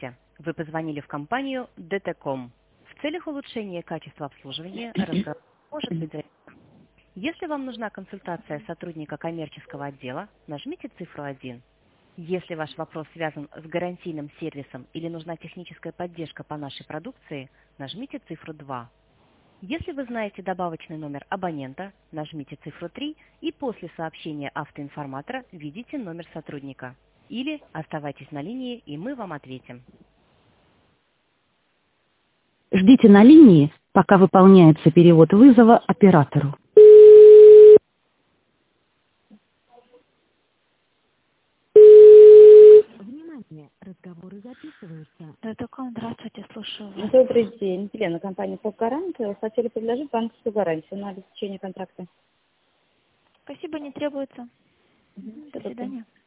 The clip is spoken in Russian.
Вы позвонили в компанию DT.com. В целях улучшения качества обслуживания разговор может быть записан. Если вам нужна консультация сотрудника коммерческого отдела, нажмите цифру 1. Если ваш вопрос связан с гарантийным сервисом или нужна техническая поддержка по нашей продукции, нажмите цифру 2. Если вы знаете добавочный номер абонента, нажмите цифру 3 и после сообщения автоинформатора введите номер сотрудника. Или оставайтесь на линии, и мы вам ответим. Ждите на линии, пока выполняется перевод вызова оператору. Внимание, разговоры записываются. Здравствуйте, слушаю вас. Добрый день. Елена, компания «Полгарант». Хотели предложить банковскую гарантию на обеспечение контракта. Спасибо, не требуется. До Добрый день. свидания.